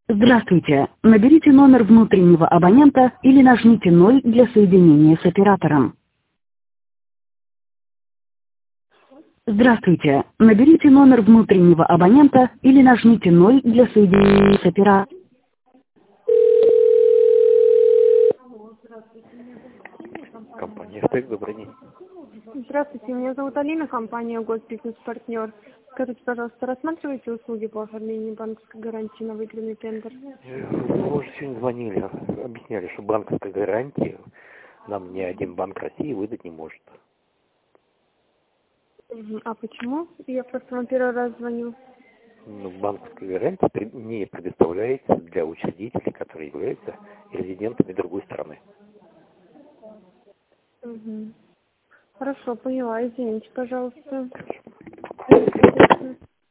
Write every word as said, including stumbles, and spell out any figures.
Здравствуйте. Наберите номер внутреннего абонента или нажмите ноль для соединения с оператором. Здравствуйте. Наберите номер внутреннего абонента или нажмите ноль для соединения с оператором. Компания «Стек», добрый день. Здравствуйте, меня зовут Алина, компания «Госбизнес-партнер». Скажите, пожалуйста, рассматриваете услуги по оформлению банковской гарантии на выигранный тендер? Вы уже сегодня звонили, объясняли, что банковская гарантия нам ни один банк России выдать не может. Мгм. А почему? Я просто вам первый раз звоню. Ну, банковская гарантия пред- не предоставляется для учредителей, которые являются резидентами другой страны. Мгм. Хорошо, поняла. Извините, пожалуйста.